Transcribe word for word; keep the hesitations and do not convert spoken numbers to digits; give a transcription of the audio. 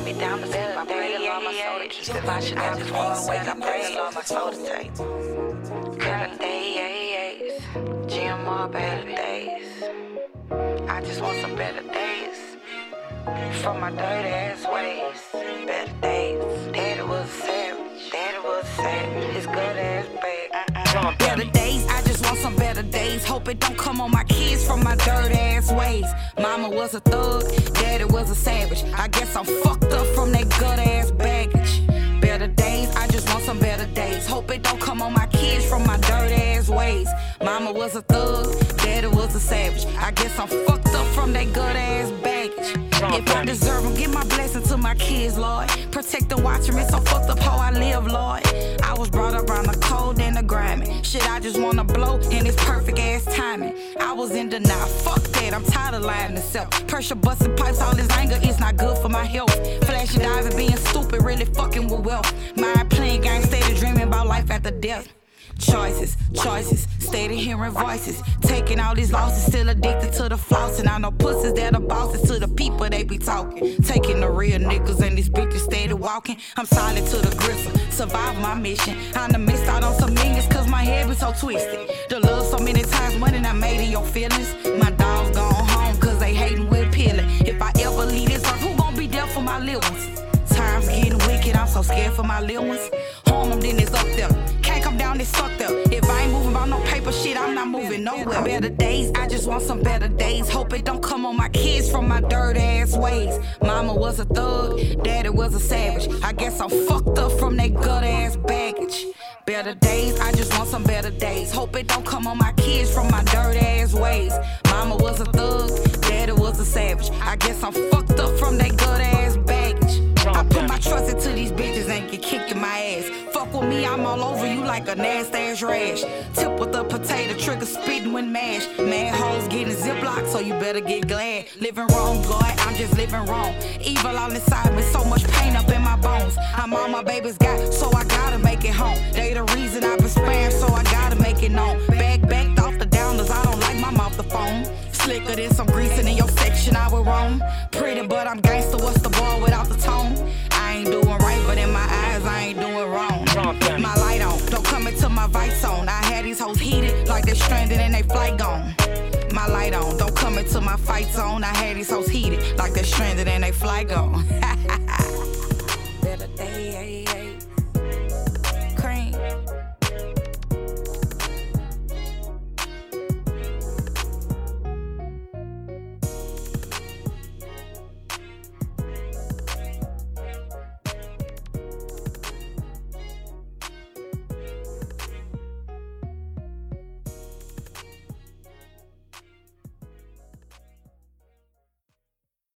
me down to sleep. I pray to Lord my soul to keep it. I should have just fall away. I pray to Lord my soul to take. Better days, G M R better days. I just want some better days from my dirty ass ways. Better days. Daddy was a savage. Daddy was a savage. His good ass bag. Better days. I just want some better days. Hope it don't come on my kids from my dirty ass ways. Mama was a thug. Daddy was a savage. I guess I'm fucked up from that good ass baggage. Better days. I just want some better days. Hope it don't come on my kids from my dirty ass ways. Mama was a thug. Daddy was a savage. I guess I'm fucked up from that good ass baggage. If I deserve them, give my blessing to my kids, Lord. Protect and watch them, it's so fucked up how I live, Lord. I was brought up around the cold and the grimy. Shit, I just wanna blow, and it's perfect ass timing. I was in denial, fuck that, I'm tired of lying to self. Pressure busting pipes, all this anger is not good for my health. Flashing dives and being stupid, really fucking with wealth. Mind playing games, steady dreaming about life after death. Choices, choices, steady hearing voices. Taking all these losses, still addicted to the floss. And I know pussies that are bosses to the people they be talking. Taking the real niggas and these bitches steady walking. I'm solid to the gristle, survive my mission. I done missed out on some millions cause my head be so twisted. The love so many times money I made in your feelings. My dogs gone home cause they hating with peeling. If I ever leave this earth, who gon' be there for my little ones? Time's getting wicked, I'm so scared for my little ones. Harm them, then it's up there. Can't come down, it's stuck there. If I ain't moving about no paper shit, I'm not moving nowhere. Better days, I just want some better days. Hope it don't come on my kids from my dirt ass ways. Mama was a thug, daddy was a savage. I guess I'm fucked up from that gut ass baggage. Better days, I just want some better days. Hope it don't come on my kids from my dirt ass ways. Mama was a thug, daddy was a savage. I guess I'm fucked up from that gut ass baggage. I put my trust into these bitches and get kicked in my ass. Fuck with me, I'm all over you like a nasty ass rash. Tip with a potato, trigger spitting when mashed. Mad hoes getting ziplocked, so you better get glad. Living wrong, God, I'm just living wrong. Evil all inside me, so much pain up in my bones. I'm all my babies got, so I gotta make it home. They the reason I've been spared, so I gotta make it known. Back, backed off the downers, I don't like my mouth the phone. Slicker than some greasing in your section, I would roam. Pretty, but I'm gangster, what's the ball without the tone? I ain't doing right, but in my eyes, I ain't doing wrong. My light on, don't come into my vice zone. I had these hoes heated, like they're stranded and they flight gone. My light on, don't come into my fight zone. I had these hoes heated, like they're stranded and they flight gone.